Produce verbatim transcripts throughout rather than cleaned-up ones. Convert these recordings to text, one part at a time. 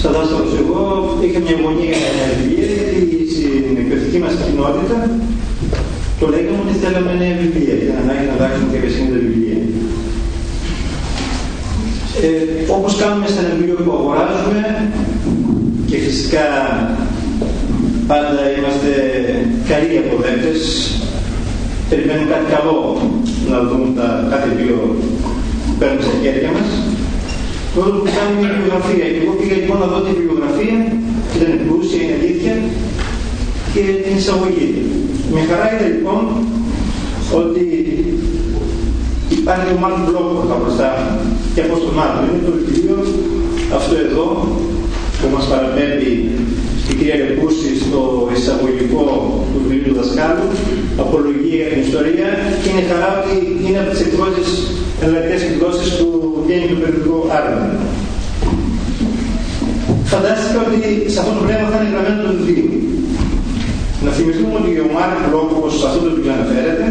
σαν δάσκαλος εγώ είχα μια αγωνία για μια βιβλία, γιατί στην εκπαιδευτική μας κοινότητα το λέγαμε ότι θέλαμε νέα βιβλία, για να ανάγκη να αλλάξουμε κάποια σύνδετα βιβλία. Ε, όπως κάνουμε στα βιβλίο που αγοράζουμε, και φυσικά πάντα είμαστε καλοί αποδέκτες, περιμένουν κάτι καλό να δουν τα κάθε βιβλίο που παίρνουμε στα χέρια μας. Τώρα που κάνουμε μια βιβλιογραφία, και εγώ πήγα λοιπόν να δω τη βιβλιογραφία, ήταν πλούσια, είναι αλήθεια, και την εισαγωγή. Με χαρά είδα λοιπόν ότι υπάρχει ο Μάρκ Μπλοκ από μπροστά και από στον Μάρκ. Είναι το βιβλίο αυτό εδώ που μας παραπέμπει η κυρία Λεπούση στο εισαγωγικό του βιβλίου του δασκάλου, Απολογία για την Ιστορία, και είναι χαρά ότι είναι από τις εκδόσεις, εναλλακτικές εκδόσεις που βγαίνει το περιοδικό Άρμα. Φαντάστηκα ότι σε αυτό το πνεύμα θα είναι γραμμένο το βιβλίο. Να θυμηθούμε ότι ο Μάρκ Μπλοκ, όπως σε αυτό το βιβλίο αναφέρεται,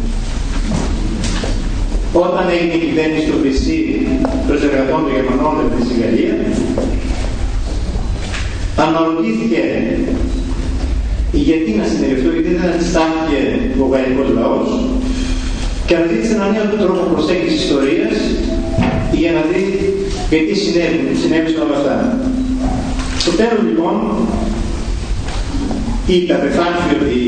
όταν έγινε η κυβέρνηση του Βρυσί των εργατών των Γερμανών στη Γαλλία, αναρωτήθηκε γιατί να συνέβη αυτό, γιατί δεν αντιστάθηκε ο γαλλικός λαός, και αναζήτησε έναν νέο τρόπο προσέγγισης ιστορίας για να δει γιατί συνέβη, συνέβησαν όλα αυτά. Στο τέλος λοιπόν, είπε, απεφάνθηκε ότι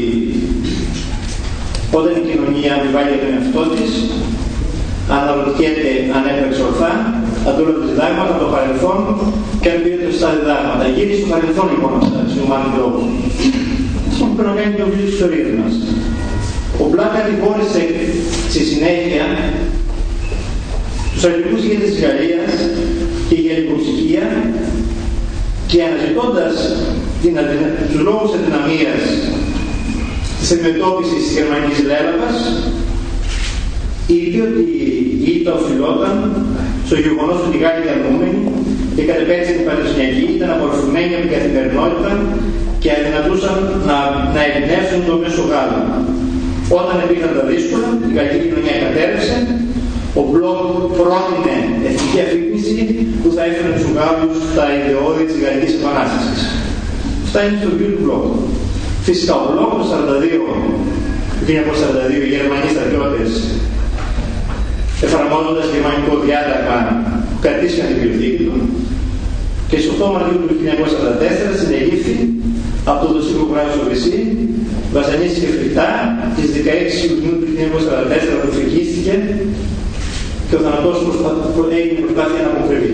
όταν η κοινωνία αμοιβάλλει για τον εαυτό της, αναρωτιέται αν έπραξε ορθά, αντούλα τα διδάγματα από το παρελθόν και αν πήρε το στα διδάγματα. Γύρισε στο παρελθόν λοιπόν αυτά, στον Μάρκ Μπλοκ. Αυτό που πρέπει να κάνει το βιβλίο της ιστορίας μας. Ο Μπλοκ κατηγόρησε στη συνέχεια τους αρχικούς ηγέτες της Γαλλίας και η γαλλικοψυχία, και αναζητώντας τους λόγους αδυναμίας της αντιμετώπισης της γερμανικής λέλαβας, είπε ότι η ήττα οφειλόταν στο γεγονός ότι οι Γάλλοι διανοούμενοι και κατ' επέκταση την πατρισμιακή ήταν απορροφημένοι από την καθημερινότητα και αδυνατούσαν να, να εμπνεύσουν το μέσο Γάλλο. Όταν επήρχαν τα δύσκολα, η γαλλική κοινωνία κατέρευσε, ο Μπλοκ πρότεινε εθνική αφύπνιση που θα έφερε τους Γάλλους στα ιδεώδη της Γαλλικής Επανάστασης. Αυτά είναι στο βιβλίο του Μπλοκ. Φυσικά ο Μπλοκ το χίλια εννιακόσια σαράντα δύο οι Γερμανοί στρατιώτες, εφαρμόζοντας γερμανικό διάταγμα, κρατήσαν την βιβλιοθήκη του, και στις οκτώ Μαρτίου του χίλια εννιακόσια σαράντα τέσσερα συνελήφθη από το δοσικό κράτος στο Βρυσί, βασανίστηκε φρικτά, και στις δεκαέξι Ιουνίου του χίλια εννιακόσια σαράντα τέσσερα προφυγίστηκε και ο θανατός του έγινε προσπάθεια να αποκρυβεί.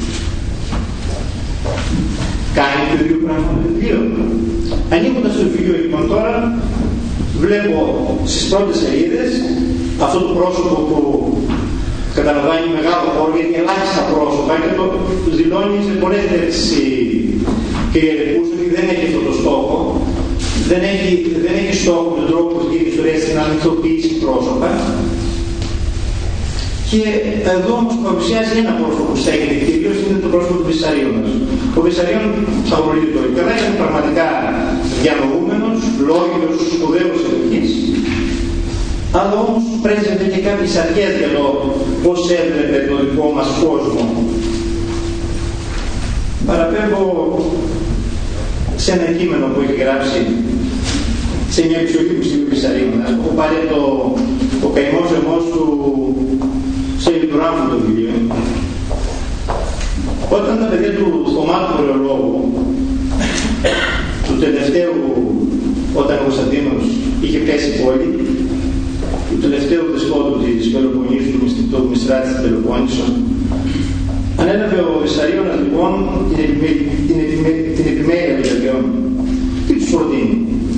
Κάνει το ίδιο πράγμα το βιβλίο. Ανοίγοντας το βιβλίο λοιπόν τώρα, βλέπω στις πρώτες σελίδες αυτό το πρόσωπο που καταλαμβάνει μεγάλο χώρο, γιατί ελάχιστα πρόσωπα, και το δηλώνει σε πολλές λέξεις και η Λεπούση ότι δεν έχει αυτό το στόχο, δεν έχει, δεν έχει στόχο τον τρόπο που γίνει η ιστορία στην να μυθοποιήσει πρόσωπα. Και εδώ όμως παρουσιάζει ένα πρόσωπο που στέκεται, και κυρίως είναι το πρόσωπο του Βυσσαρίων μας. Ο Βυσσαρίων, θα γνωρίζετε το καλά, ήταν πραγματικά διανοούμενος, λόγιος, σπουδαίος εποχής, αλλά όμως πρέσβευε και κάποιες αρχές για το πώς έβλεπε το δικό μας κόσμο. Παραπέμπω σε ένα κείμενο που έχει γράψει σε μια επιστολή που στείλει ο Βυσσαρίων. Έχω πάρει το «Ο καημός αιμός του» σε λιτουράμφου το βιβλίο. Όταν τα παιδιά του Θωμά του Βορειολόγου, του τελευταίου, όταν ο Κωνσταντίνος είχε πέσει πόλη, του τελευταίου δεσπότου της Πελοποννήσου, του Μιστράτη της Πελοπόννησο, ανέλαβε ο Βυσσαρίωνας λοιπόν την, επιμέ, την, επιμέ, την επιμέλεια των παιδιών. Τι τους προτείνει?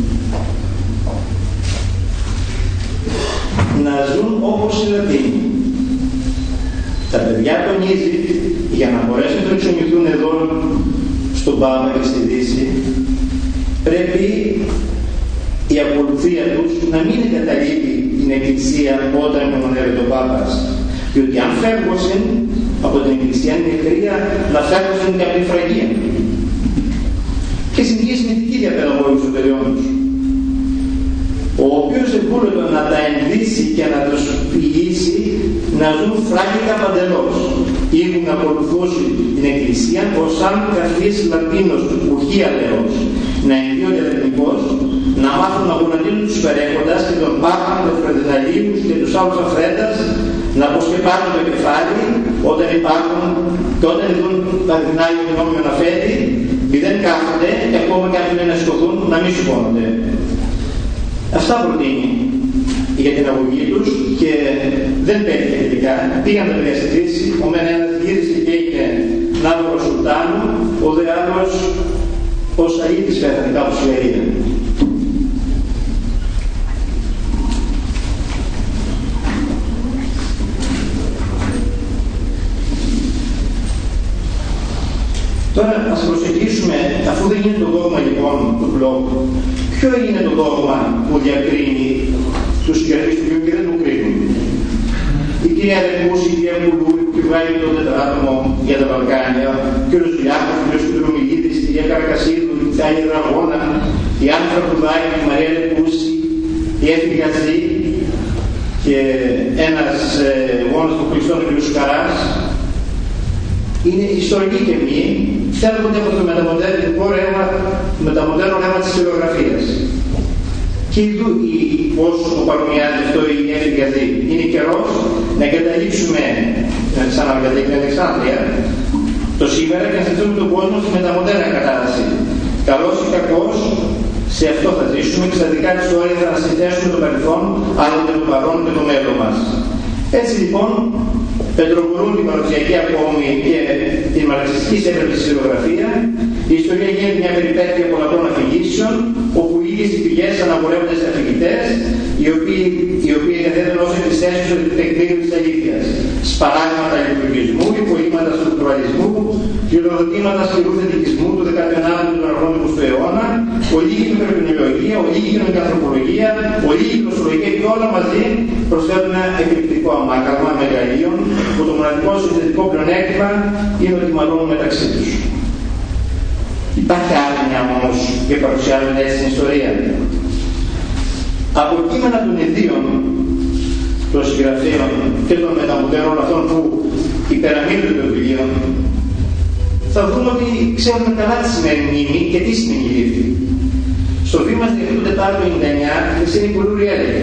Να ζουν όπως οι Λατίνοι. Τα παιδιά τονίζει, για να μπορέσουν να εξομηθούν εδώ στον Πάπα και στη Δύση, πρέπει η ακολουθία τους να μην εγκαταλείπει την Εκκλησία όταν μονεύεται ο Πάπας. Διότι αν φεύγωσαν από την Εκκλησία είναι ευκαιρία να φεύγωσαν και από την φραγία. Και συνεχίζει με την κύρια παιδαγώγηση των παιδιών τους, ο οποίος επούλωτο να τα ενδύσει και να τους πηγήσει να ζουν φράγικα παντελώς. ήμουν να ακολουθούσε την Εκκλησία ως αν καθής Λατίνος ουχή αλεός, να ενδιώνται εθνικός, να μάθουν να γονατίζουν τους περέχοντας και τον Πάπα, τους Φρεδιναλίους και τους άλλους αφρέντας, να αποσκεπάσουν το κεφάλι όταν υπάρχουν και όταν δουν τα δυνάμει γνώμιο να φέρει, μη δεν κάθονται και ακόμα και αν θέλουν να σηκωθούν να μην σηκώνονται. Αυτά προτείνει για την αγωγή τους και δεν πέτυχε τελικά. Πήγαν τα παιδιά στη κρίση, ο μεν ένας γύρισε και έγινε ναύαρος Σουλτάνου, ο δε άλλος ο Σαΐδης πέθανε κάπου στη Γαλλία. Τώρα ας προσεγγίσουμε, αφού δεν είναι το δόγμα λοιπόν του μπλόκου, ποιο είναι το δόγμα που διακρίνει τους κερδίς του και δεν του κρίνουν. Η κυρία Ρεμούση, η κυρία Μουλού, που βγάλει το τετράτομο για τα Βαλκάνια, ο κύριος Διάκος, ο κύριος Κουτρομιλίδης, η κυρία Καρακασίδου, η Θάλια Δραγώνα, η Άννα Φρακουδάκη, η Μαρία Ρεμούση, η Έφη Γαζή και ένας ε, γόνος του Χριστόν, ο κύριος Καράς. Είναι ιστορική και μη, θέλουν από το μεταμοντέρνο ρεύμα της ιστοριογραφίας. Και ειδού πώς το παρομοιάζει αυτό η Έφη Γαζή. Είναι καιρός να εγκαταλείψουμε, σαν να εγκαταλείψουμε την Αλεξάνδρεια, το σήμερα και να σταθούμε τον κόσμο στη μεταμοντέρνα κατάσταση. Καλός ή κακός, σε αυτό θα ζήσουμε και στα δικά της όρια θα ανασυνθέσουμε το παρελθόν, αλλά και το παρόν και το μέλλον μας. Έτσι λοιπόν, πετροπορούν την παραδοσιακή ακόμη και την μαρξιστική σέβρεπη ιστοριογραφία. Η ιστορία γίνεται μια περιπέτεια πολλαπλών αφηγήσεων, όπου οι ίδιες οι πηγές αναπορεύονται σε αφηγητές, οι οποίοι, οι οποίοι καθέτουν ως εκκλησίες του τεκμήριου της αλήθειας. Σπαράγματα λειτουργισμού, υπολείμματα στρουκτουραλισμού, χειροδοτήματα σκληρού θετικισμού του δεκαενάμου του εικοστού αιώνα, ολίγη μεροκοινολογία, ολίγη ανθρωπολογία, ολίγη γλωσσολογία και όλα μαζί προσφέρουν ένα εκρηκτικό αμάκαλμα μεγαλείων, που το μοναδικό συνθετικό πλεονέκτημα είναι ότι μαλώνουν μεταξύ τους. Υπάρχει άλλη μια όμως και παρουσιάζονται έτσι στην ιστορία. Από κείμενα των ιδίων των συγγραφέων και των μεταμοντέρων αυτών που υπεραμείνονται των βιβλίων, θα δούμε ότι ξέρουμε καλά τι σημαίνει μνήμη και τι σημαίνει λήφθη. Στο βήμα στην του Τετάρτου ενενήντα εννιά, η Κουλούρη έλεγε: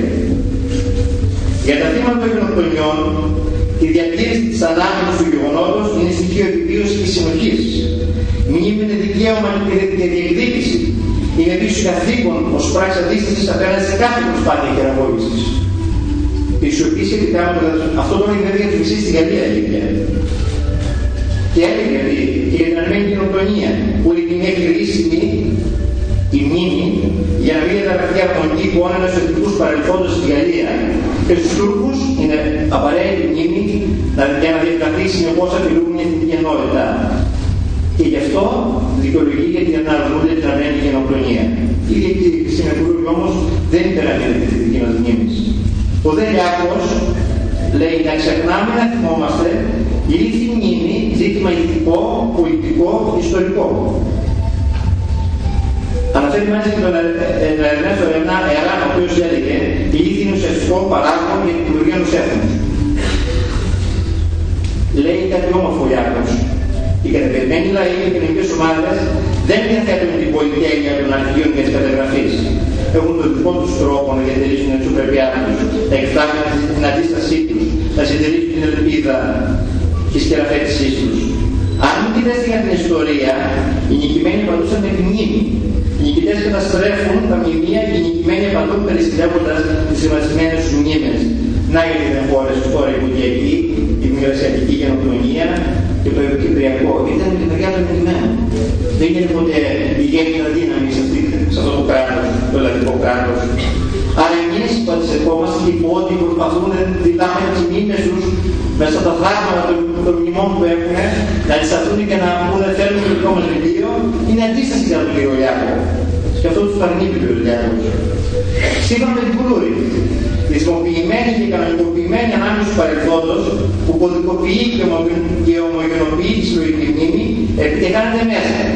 για τα θύματα των γενοκτονιών, η διατήρηση της ανάμετρης του γεγονότος είναι στοιχείο επιβίωσης και συνοχής. Μνήμη είναι δικαίωμα και διεκδίκηση. Είναι επίσης καθήκον ως πράξη αντίστασης απέναντι σε κάθε προσπάθεια χειραγώγησης. Η σιωπή σχετικά με το αυτό τώρα είναι βέβαια φυσική στη Γαλλία αλήθεια. Και έλεγε ότι η εναρμένη γενοκτονία που είναι μια χρήσιμη η μνήμη για να μην διαταραχθεί η αρμονική εικόνα ενός εθνικούς παρελθόντος στη Γαλλία και στους Τούρκους είναι απαραίτητη μνήμη για να διευκρινθεί συνεπώς απειλούν μια εθνική ενότητα. Και γι' αυτό δικαιολογεί γιατί αναγνωρίζεται την αρμένη γενοκτονία. Η Χριστίνα Κουλούρη όμως δεν υπεραμείνεται τη δική μας μνήμης. Ο δε Λιάκος λέει να ξεχνάμε να θυμόμαστε λύθη μνήμη, ζήτημα ηθικό, πολιτικό, ιστορικό. Αναφέρει μάλιστα και τον Ερνέστο Εράν, ο οποίος έλεγε η λύθη είναι ουσιαστικό παράγον για την λειτουργία ενός έθνους. Λέει κάτι όμορφο Λιάκος. Οι κατεπερμένοι λαοί και κοινωνικές ομάδες δεν διαθέτουν την πολυτέλεια των αρχείων και της καταγραφής. Έχουν τον δικό τους τρόπο να διατηρήσουν την εξωπρέπειά τους, να εκφράσουν την αντίστασή τους, να συντηρήσουν την ελπίδα και τη σκεραφέτησή τους. Αν μην κοιτάξετε για την ιστορία, οι νικημένοι απαντούσαν με τη μνήμη. Οι νικητές καταστρέφουν τα μνημεία και οι νικημένοι απαντούν περιστρέφοντας τις σημαντισμένες τους μνήμες. Να γιατί δεν μπόρεσε τώρα η Βουδιακή, η Μικρασιατική γενοκτονία και το Ευρωκυπριακό. Ήταν με την μεριά των νικημένων. Δεν είναι ποτέ ιδιαίτερα δύναμη σε, αυτή, σε αυτό το κράτος, το ελλαδικό κράτος. Άρα εμείς που αντισερχόμαστε και οι πόντοι προσπαθούν να δηλάμε τις μνήμες τους μέσα στα θράσματα των, των μνημών που έχουν, να αντισταθούν και να πούνε θέλουν το δικό μας βιβλίο, είναι αντίσταση για τον κύριο Λιάκο. Και αυτό τους παρνεί ο κύριος Λιάκος. Σύμφωνα με την Κουλούρη, χρησιμοποιημένη και κανονικοποιημένη ανάμεση του παρελθόντος που κωδικοποιεί και ομογενοποιεί τη συλλογική μνήμη, επιτυχάνεται μέσα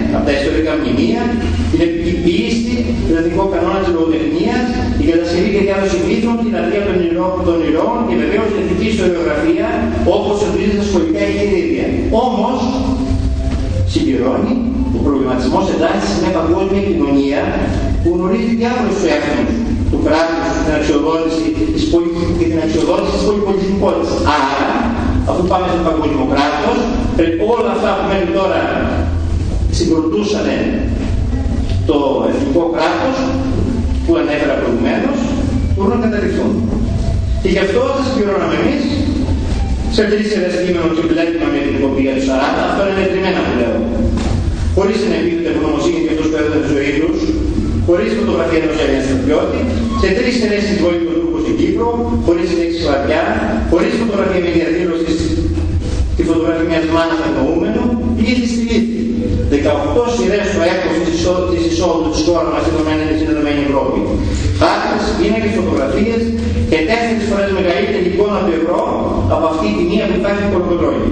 από τα ιστορικά μνημεία, την επική ποίηση, τον εθνικό κανόνα της λογοτεχνίας, την κατασκευή και διάδοση μύθων, την αρτία των ηρώων και βεβαίως την εθνική ιστοριογραφία, όπως ορίζεται στα σχολικά εγχειρίδια. Όμως, συμπληρώνει, ο προβληματισμός εντάσσεται σε μια παγκόσμια κοινωνία που γνωρίζει διάφορους έθνους του κράτους, την αξιοδότηση και την αξιοδότηση της πολυπολιτισμικότητας. Άρα, αφού πάμε στο παγκόσμιο κράτος, πρέπει όλα αυτά που μέχρι τώρα συγκροτούσαν το εθνικό κράτος, που ανέφερα προηγουμένως, μπορούν να καταρριφθούν. Και γι' αυτό θα συμπληρώναμε εμείς σε τρεις σειρές κείμενο και βλέπουμε με την υποπία του σαράντα, αυτό είναι μετρημένα που λέω. Χωρίς την επίθετη ευγνωμοσύνη για αυτούς που έδωσαν τη ζωή τους, χωρίς φωτογραφία ενός Έλληνα στρατιώτη, σε τρεις σειρές συμβολή του Τούρκου στην Κύπρο, χωρίς λέξη βαριά, χωρίς φωτογραφία με διαδήλωση, τη φωτογραφία μιας μάνας αγνοούμενου, λύθη στη λύθη. δεκαοκτώ σειρές στο έπος της εισόδου της χώρας μας στην Ενωμένη Ευρώπη. Χάρτες, πίνακες, φωτογραφίες και τέσσερις φορές μεγαλύτερη εικόνα του ευρώ από αυτή τη μία που υπάρχει στο Κολοκοτρώνη.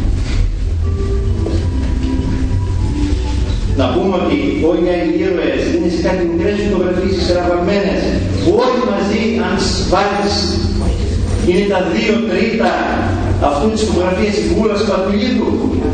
Να πούμε ότι όλοι οι άλλοι ήρωες είναι σε κάτι μικρές φωτογραφίες συσσωρευμένες που όλοι μαζί, αν βάλεις, είναι τα δύο τρίτα αυτού της φωτογραφίας της βούλας του Ατουλίδου.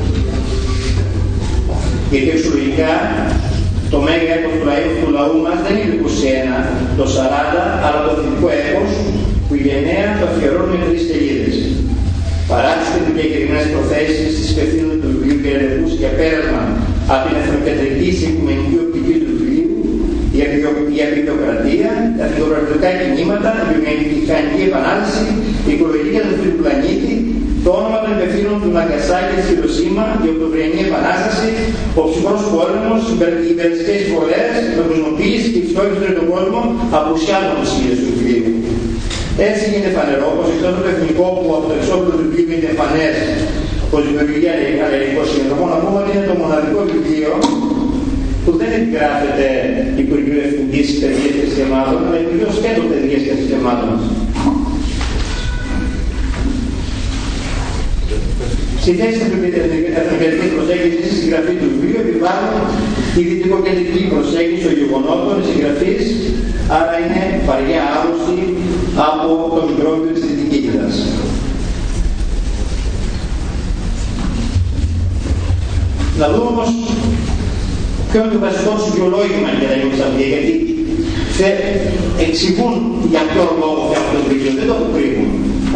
Γιατί εξολογικά το μέγα έπος του λαού, του λαού μας δεν είναι το είκοσι ένα, το σαράντα, αλλά το εθνικό έπος που η γενναία το αφιερώνει με τρεις σελίδες. Παρά τις διακεκριμένες προθέσεις της υπευθύνου του βιβλίου και ερευνούς για πέρασμα από την εθνοκεντρική σε οικουμενική οπτική του βιβλίου, η απεικιοκρατία, τα φιλοκρατικά κινήματα, η βιομηχανική επανάληψη, η οικολογική καταστροφή του πλανήτη, το όνομα των υπευθύνων του Ναγκασάκη και της Χιροσίμα, η Οκτωβριανή Επανάσταση, ο ψυχρός πόλεμος, οι υπερδυτικές εισβολές, η παγκοσμιοποίηση και η φτώχεια στον τρίτο κόσμο απουσιάζουν τις σχέσεις του βιβλίου. Έτσι γίνεται φανερό πως εκτός από το εθνικό που από το εξώπλο του βιβλίου είναι φανές πως δημιουργεί αλληλεγγύο σύνδρομο, να πούμε ότι είναι το μοναδικό βιβλίο που δεν επιγράφεται Υπουργείο Εθνικής Παιδείας και Συστημάτων, αλλά Υπουργείο Σκέτο Παιδείας και Συστημάτων. Στη θέση της εθνοκεντρικής προσέγγισης στη συγγραφή του βιβλίου επιβάλλουν η δυτικοκεντρική προσέγγιση των γεγονότων της συγγραφής, άρα είναι βαριά άρρωστη από το μικρόβιο της δυτικότητας. Να δούμε όμως ποιο είναι το βασικό του βιολόγημα για τα Ιουγκοσλαβία, γιατί εξηγούν για ποιο λόγο και αυτό το βιβλίο, δεν το αποκρύβουν.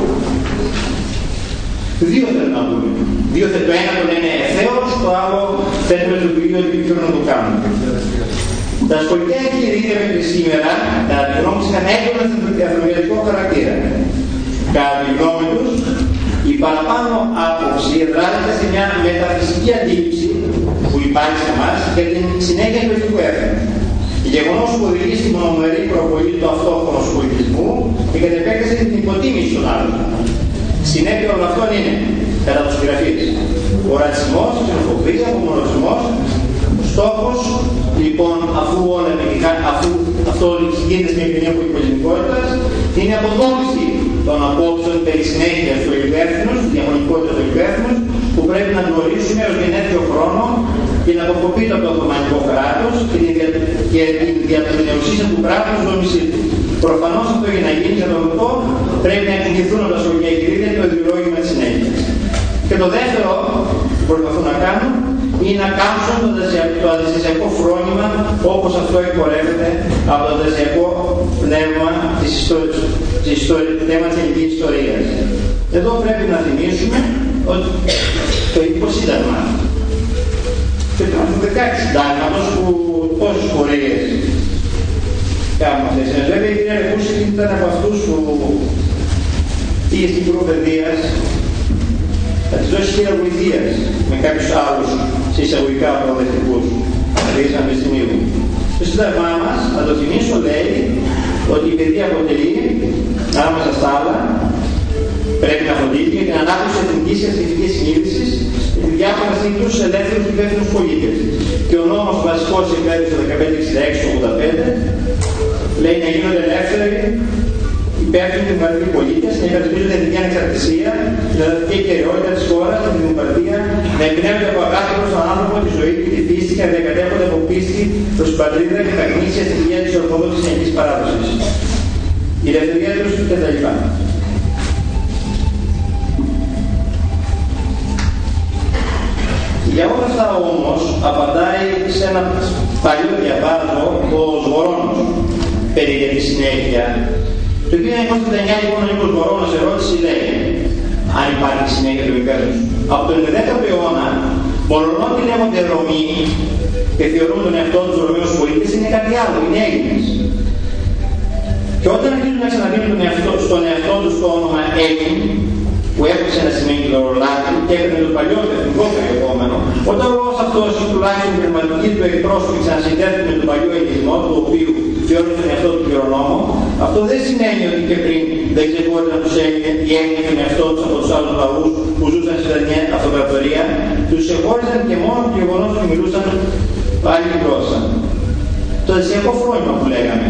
Δύο θέλουν να δούμε. Δύο θέλουν, το ένα το λένε ευθέως, το άλλο θέλουν το βιβλίο ότι ποιο να το κάνουν. Τα σχολικά εγχειρίδια μέχρι σήμερα, κατά τη γνώμη είχαν έντονα εθνοκεντρικό χαρακτήρα. Κατά τη γνώμη τους, η παραπάνω άποψη εδράζεται σε μια μεταφυσική αντίληψη που υπάρχει σε εμάς για την συνέχεια του εθνικού έθνου. Γεγονός που οδηγεί στη μονομερή προβολή του αυτόχθονου πολιτισμού και κατ' επέκταση την υποτίμηση των άλλων. Συνέπεια όλων αυτών είναι, κατά τους συγγραφείς, ο ρατσισμός, η ξενοφοβία, ο μονορισμός. Στόχος, λοιπόν, αφού όλα αφού αυτό γίνεται στην κοινωνία πολυπολιτισμικότητας, είναι η αποδόμηση των απόψεων περί συνέχειας του υπεύθυνους, τη διαμονικότητα του υπεύθυνους, που πρέπει να γνωρίσουμε ως γενέθλιο χρόνο και να αποκοπείται από το Οθωμανικό κράτος και την διατομινεουσία του κράτους δόμησή του. Προφανώς αυτό για να γίνει, για το αυτό, πρέπει να εκδικηθούν από τα σχολεία εγχειρίδια το ιδεολόγημα της συνέχειας. Και το δεύτερο που προσπαθούν να κάνουν είναι να κάμψουν το αντιστασιακό φρόνημα όπως αυτό εκπορεύεται από το αντιστασιακό πνεύμα της θέμα της ελληνικής ιστορίας. Εδώ πρέπει να θυμίσουμε ότι το ελληνικό σύνταγμα και το δεκαέξι συντάγματος που πόσες φορές κάνουμε αυτές. Βέβαια η κυρία Ρεκούση ήταν από αυτούς που πήγε στην Υπουργό Παιδείας, θα της δώσει χείρα βοηθείας με κάποιους άλλους σε εισαγωγικά προοδευτικούς δηλαδή πανεπιστημίου. Το σύνταγμά μας, να το θυμίσω, λέει ότι η παιδεία αποτελεί, ανάμεσα στα άλλα, πρέπει να φροντίζει για την ανάπτυξη εθνικής και αστυνομικής συνείδησης και τη διάφορα στιγμή τους ελεύθερους και υπεύθυνους πολίτες. Και ο νόμος βασικός υπέρ του δεκαπέντε εξήντα έξι ογδόντα πέντε λέει να γίνονται ελεύθεροι υπεύθυνοι δημοκρατικοί πολίτες, να υπερασπίζονται την εθνική ανεξαρτησία, την εδαφική κυριότητα της χώρας, την δημοκρατία, να εμπνέονται από αγάπη προς τον άνθρωπο, τη ζωή και τη φύση και να πίστη προς την πατρίδα και τα γνήσια στοιχεία της Ορθόδοξης Ελληνικής παράδοσης. Η ελευθερία τους κτλ. Για όλα αυτά όμως απαντάει σε ένα παλιό διαβάζω ο Σβορώνος περί για τη συνέχεια. Το χίλια εννιακόσια τριάντα εννιά λοιπόν ο Νίκος Σβορώνος ερώτηση λέει αν υπάρχει συνέχεια του υπέρους. Από τον δέκατο αιώνα μολονότι λέγονται Ρωμοί και θεωρούν τον εαυτό τους Ρωμαίους πολίτες είναι κάτι άλλο, είναι Έλληνες. Και όταν αρχίζουν να ξαναδίνουν τον εαυτό, στον εαυτό τους το όνομα Έλλην, που έπαιξε να σημαίνει λαολάτι και έπαιρνε το παλιό εθνικό περιεχόμενο, όταν ο λόγος αυτός τουλάχιστον η πνευματική του εκπρόσωπη ξανασυνδέθηκε με τον παλιό ελληνισμό, του οποίου θεώρησε τον εαυτό του κληρονόμο, αυτό δεν σημαίνει ότι και πριν δεν ξεχώριζαν τους Έλληνες τον εαυτό τους από τους άλλους λαούς που ζούσαν στην αυτοκρατορία, τους ξεχώριζαν και μόνο το γεγονός ότι μιλούσαν άλλη γλώσσα. Το δεσιακό φρόνημα που λέγαμε.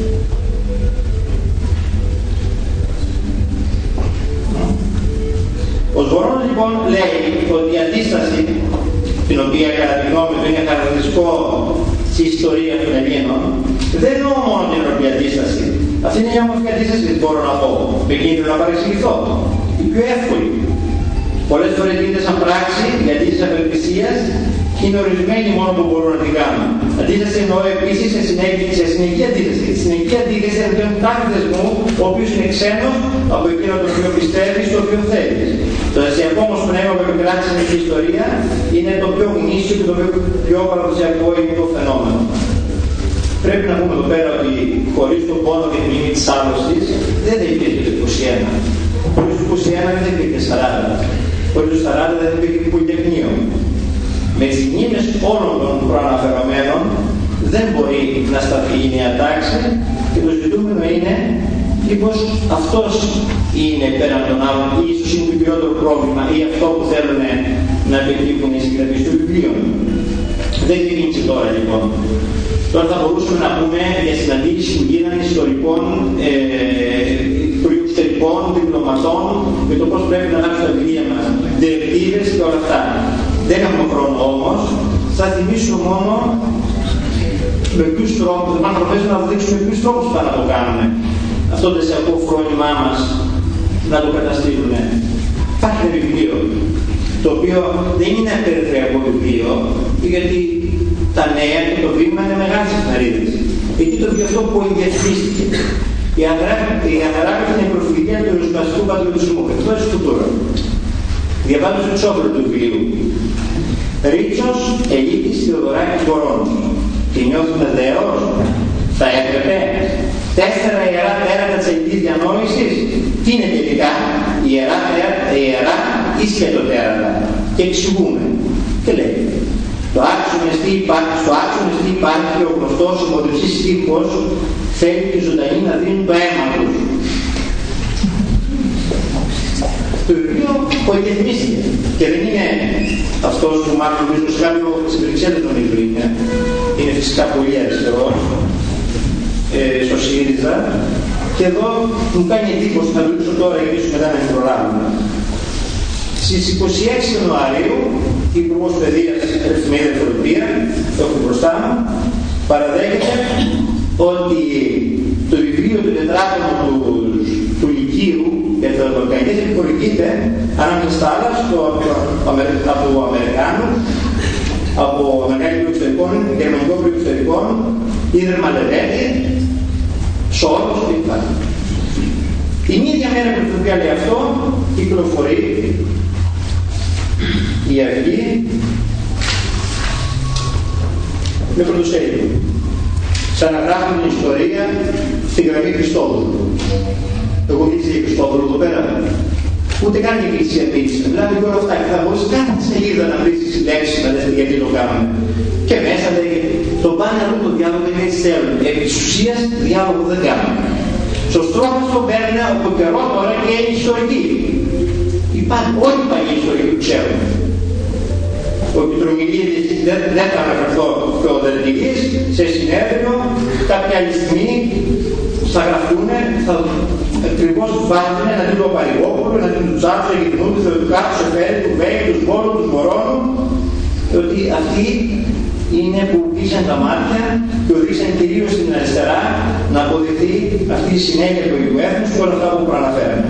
Ο Σβορώνος λοιπόν λέει ότι η αντίσταση, την οποία κατά τη γνώμη του είναι χαρακτηριστικό στη ιστορία των Ελλήνων, δεν εννοώ μόνο την ευρωπαϊκή αντίσταση. Αυτή είναι μια μορφή αντίσταση που μπορώ να πω, με κίνδυνο να παρεξηγηθώ. Η πιο εύκολη. Πολλές φορές γίνεται σαν πράξη η αντίσταση απελπισίας και είναι ορισμένοι μόνο που μπορούν να την κάνουν. Αντίσταση εννοώ επίσης σε, σε συνεχή αντίσταση. Στη συνεχή αντίσταση ενδιαφέρουν κάθε θεσμού, ο οποίος είναι ξένος από εκείνο το οποίο πιστεύει, το οποίο θέλει. Το δεσιακό όμως πνεύμα που επικράτησε στην ιστορία είναι το πιο γνήσιο και το πιο παραδοσιακό ελληνικό φαινόμενο. Πρέπει να πούμε εδώ πέρα ότι χωρίς τον πόνο και την μνήμη της άρρωστης δεν θα υπήρχε το είκοσι ένα. Χωρίς το είκοσι ένα δεν υπήρχε σαράντα. Χωρίς το σαράντα δεν υπήρχε πολυτεχνείο. Με τις μνήμες όλων των προαναφερομένων δεν μπορεί να σταθεί η νέα τάξη και το ζητούμενο είναι μήπως αυτός είναι πέραν των άλλων ή ίσως είναι το κυριότερο πρόβλημα ή αυτό που θέλουν να πετύχουν οι συγγραφείς του βιβλίου. Δεν ξεκίνησε τώρα λοιπόν. Τώρα θα μπορούσαμε να πούμε για συναντήσεις που γίνανε ιστορικών, ε, προεξωτερικών, διπλωματών, με το πώς πρέπει να αλλάξουν τα βιβλία μας, διρεκτίβες και όλα αυτά. Δεν έχουμε χρόνο όμως, θα θυμίσω μόνο με ποιους τρόπους, μάλλον προφέσω να δείξουμε με ποιους τρόπους θα να το κάνουμε. Αυτό το δεσιακό φρόνημά μας να το καταστήλουν. Υπάρχει ένα βιβλίο, το οποίο δεν είναι απεριτριακό βιβλίο, γιατί τα νέα και το βήμα είναι μεγάλες εφημερίδες. Εκεί το βιβλίο αυτό πολυδιεθνίστηκε. Η αγράμμιση είναι η προφυλική του ριζοσπαστικού πατριωτισμού. Και αυτό είναι σκουλτούρα. Διαβάζω στο εξώφυλλο του βιβλίου. Ρίτσος, Ελίτης, Θεοδωράκης, Κορώνος. Και νιώθουμε δέος, θα έπρεπε. Τέσσερα ιερά τέρατα της ελληνικής διανόησης. Τι είναι τελικά, ιερά τέρατα, ιερά ή σκέτο-τέρατα. Και εξηγούμε. Και λέει. Το άξιο εστί υπάρχει, στο άξιο εστί υπάρχει και ο γνωστός συμμοδρυσής στίχος θέλει και οι ζωντανοί να δίνουν το αίμα τους. Το βιβλίο πολυεθνίστηκε και δεν είναι αυτός που μάλλον νομίζω σε κάποιο στην Βρυξέλλες τον ίδιο είναι. Είναι φυσικά πολύ αριστερός, ε, στο ΣΥΡΙΖΑ και εδώ μου κάνει εντύπωση, θα το λύσω τώρα γιατί ίσως μετά να μην προλάβουμε. Στις είκοσι έξι Ιανουαρίου, η Υπουργός Παιδείας στην Ελευθερία, το έχω μπροστά μου, παραδέχεται ότι το βιβλίο του τετράτομου του, του Λυκείου για το Ορκανικές επιχορηγείται ανάμεσα στα άλλα στο, από Αμερικάνους, από Αμερικάνικο Προεξωτερικών, Γερμανικό Προεξωτερικών, Ίδρυμα Λεβέντη, Σόρος κλπ. Την ίδια μέρα που το οποία λέει αυτό, κυκλοφορεί η Αυγή με πρωτοσέλιδο. Ξαναγράφουν την ιστορία στην γραμμή Χριστόδουλου. Εγώ μίλησα για Χριστόδουλου εδώ πέρα. Ούτε καν η Εκκλησία πήρε. Δηλαδή όλα αυτά και θα μπορούσε κάθε σελίδα να βρει τις λέξεις να δείτε γιατί το κάνουμε. Και μέσα λέει, τον πάνε αλλού το διάλογο δεν έτσι θέλουν. Επί της ουσίας διάλογο δεν κάνουμε. Στο τρόπο το παίρνει από καιρό τώρα και είναι ιστορική. Υπάρχει όλοι οι παλιοί ιστορικοί που ξέρουμε. Ο Πιτρομιλίδης δεν, δεν θα αναφερθώ Θεοδελτικής, σε συνέδριο, κάποια άλλη στιγμή θα γραφτούν, θα ακριβώς βάζουν να δει το Παρηγόπουλο, να δει του Τσάρου, του Αιγυπνού, του Θεοδουκάτου, του Σεφέρη, του Βέη, του Σπόρου, του Μωρόνου, ότι αυτοί είναι που κλείσαν τα μάτια και οδήγησαν κυρίως στην αριστερά να αποδειχθεί αυτή η συνέχεια του ίδιου έθνους και όλα αυτά που προαναφέραμε.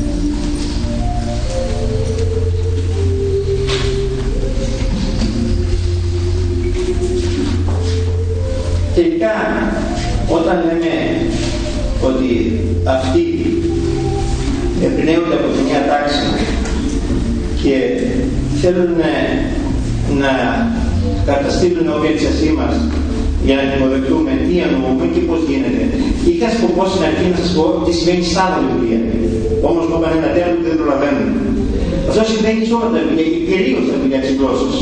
Τελικά, όταν λέμε ότι αυτοί εμπνέονται από τη μια τάξη και θέλουν να καταστήλουν την εξασή μας για να την αποδεχτούμε, τι εννοούμε και πώς γίνεται. Είχα σκοπό στην αρχή να σας πω τι συμβαίνει στα άλλα βιβλία. Όμως μου είπαν ένα τέλος που δεν προλαβαίνουν. Αυτό συμβαίνει σε όλα τα βιβλία και κυρίως τα βιβλία της γλώσσας.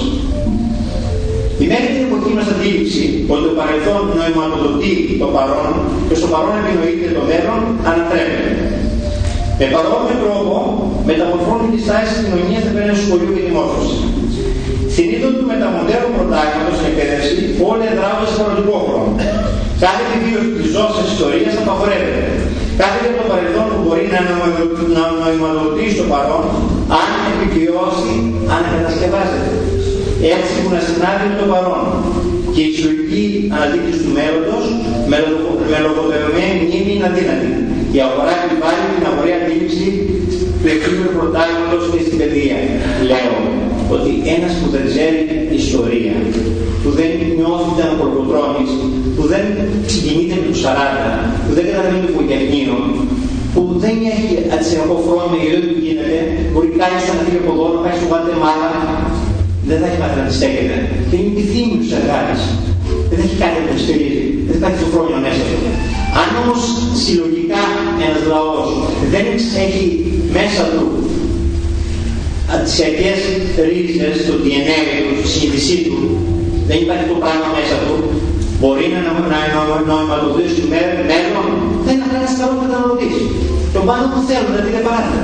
Η μέχρι την εποχή μας αντίληψη ότι το παρελθόν νοηματοδοτεί το παρόν και στο παρόν επινοείται το μέλλον ανατρέπεται. Με παρόμοιο τρόπο μεταμορφώνουν τις τάσεις της κοινωνίας απέναντι στο σχολείο και τη μόρφωση. Στην είδο του μεταμοντέρνου προτάγματος στην εκπαίδευση, όλοι εδράζονται σε παροντικό χρόνο. Κάθε επιβίωση της ζώσης ιστορίας απαγορεύεται. Κάθε για το παρελθόν που μπορεί να νοηματοδοτήσει το παρόν, αν επιβιώσει, αν κατασκευάζεται. Έτσι που να συνάδει με το παρόν. Και η συλλογική αναζήτηση του μέλλοντος με λογοδευμένη μνήμη είναι αδύνατη. Η αγορά επιβάλλει την αγορή αντίληψη του εξήγου προτάγματος και στην παιδεία. Λέω ότι ένας που δεν ξέρει ιστορία, που δεν νιώθει την ανακολκοτρώνης, που δεν συγκινείται με τους σαράντα, που δεν καταλαβαίνει το οικογενείο, που δεν έχει αντισυνεχό φρόνημα για το τι γίνεται, μπορεί κάτι σαν να φύγει από εδώ, να πάει στο Γουατεμάλα, δεν θα έχει μάθει να τη στέκεται. Και είναι επιθύμιο τους αγάπης. Δεν έχει κάτι να τη στηρίζει. Δεν θα έχει το φρόνημα μέσα του. Αν όμως συλλογικά ένας λαός δεν έχει μέσα του αντισιακές ρίζες, το ντι εν έι του, τη συνείδησή του, δεν υπάρχει το πράγμα μέσα του, μπορεί να νοηματοδοτήσει το μέλλον, δεν είναι να καλό καταναλωτήσει. Τον πάνω που θέλουν, δηλαδή δεν παράδειγμα.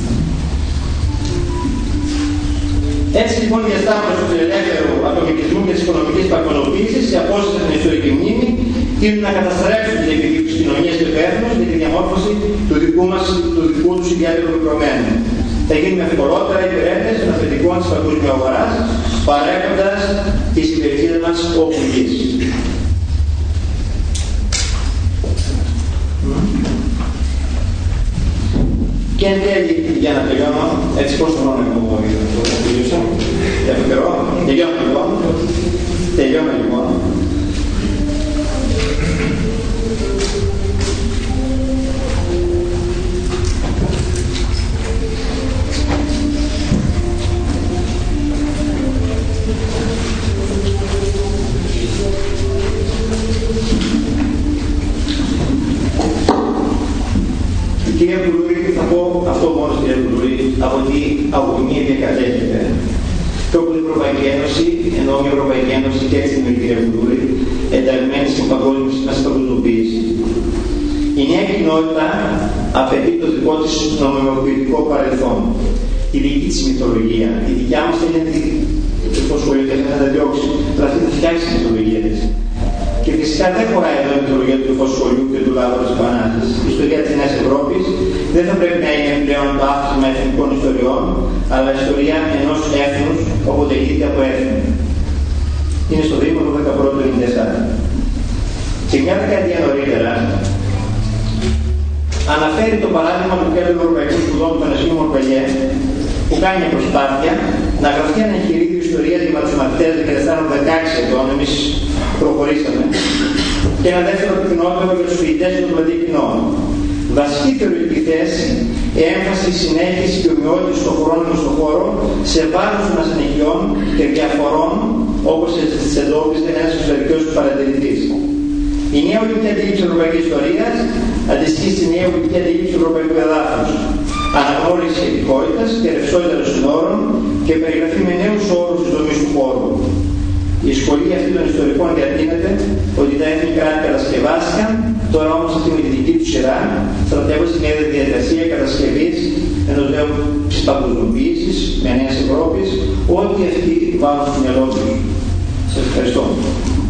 Έτσι λοιπόν η διασταύρωση του ελεύθερου ατομικισμού και της οικονομικής παγκοσμιοποίησης, η απόσταση από την ιστορική μνήμη, είναι να καταστρέψουν την επιδίωξη της κοινωνίας και του έθνους για τη διαμόρφωση του δικού μας, του δικού τους ιδιαίτερου μικρομένου. Θα γίνουμε ευκολότερα υπερέπτες των αφεντικών της παγκόσμιου αγοράς, παρέχοντας τις υπηρεσίες μας όπου γης. Και εν τέλει, για να τελειώνω, έτσι πόσο χρόνο έχω για να το τελειώσω, για το καιρό, τελειώνω λοιπόν, τελειώνω λοιπόν. Κύριε Κουλούρη, θα πω αυτό μόνο κύριε Κουλούρη, από τι αγωνία διακατέχεται. Και όπου η Ευρωπαϊκή Ένωση, ενώ η Ευρωπαϊκή Ένωση και έτσι με κύριε Κουλούρη, ενταγμένη στην παγκοσμιοποίηση. Η νέα κοινότητα απαιτεί το δικό της νομιμοποιητικό παρελθόν, τη δική της μυθολογία. Η δικιά μας είναι το σχολείο και θα τα διώξει, αλλά αυτή θα φτιάξει τη μυθολογία της. Και φυσικά δεν χωράει εδώ η μυθολογία του φωσφολιού και του λάδου της Πανάτης. Η ιστορία της Νέας Ευρώπης δεν θα πρέπει να είναι πλέον το άφημα εθνικών ιστοριών, αλλά η ιστορία ενός έθνους που αποτελείται από έθνη. Είναι στο Δήμο του δεκαπρώτου ενενήντα τέσσερα. Και μια δεκαετία νωρίτερα αναφέρει το παράδειγμα του κέντρου Ευρωπαϊκού Σπουδών του Πανεπιστημίου Μορπελιέ, που κάνει μια προσπάθεια να γραφτεί ένα εγχειρίδιο ιστορίας για τους μαθητές δεκαετία δεκαέξι ετών, εμείς προχωρήσαμε, και ένα δεύτερο κοινότερο για τους φοιτητές και το πλατή κοινό. Βασική θεωρητική θέση, έμφαση, συνέχιση και ομοιότητα στον χρόνο και στον χώρο, σε βάρος των ασυνεχιών και διαφορών, όπως τις εντόπιζε ένας εξωτερικός του παρατηρητής. Η νέα ολική αντίληψη της ευρωπαϊκής ιστορίας αντιστοιχεί στη νέα ολική αντίληψη του ευρωπαϊκού εδάφους. Αναγνώριση ειδικότητας και ρευστότητα των συνόρων και περιγραφή με νέους όρους της δομής του χώρου. Η σχολή αυτή των ιστορικών διατείνεται ότι τα έθνη κράτη κατασκευάστηκαν, τώρα όμως αυτή με τη δική του σειρά στρατεύονται μια διαδικασία κατασκευής ενός νέου της παγκοσμιοποίησης, μια νέας Ευρώπης, ό,τι αυτοί βάλουν στο μυαλό τους. Σας ευχαριστώ.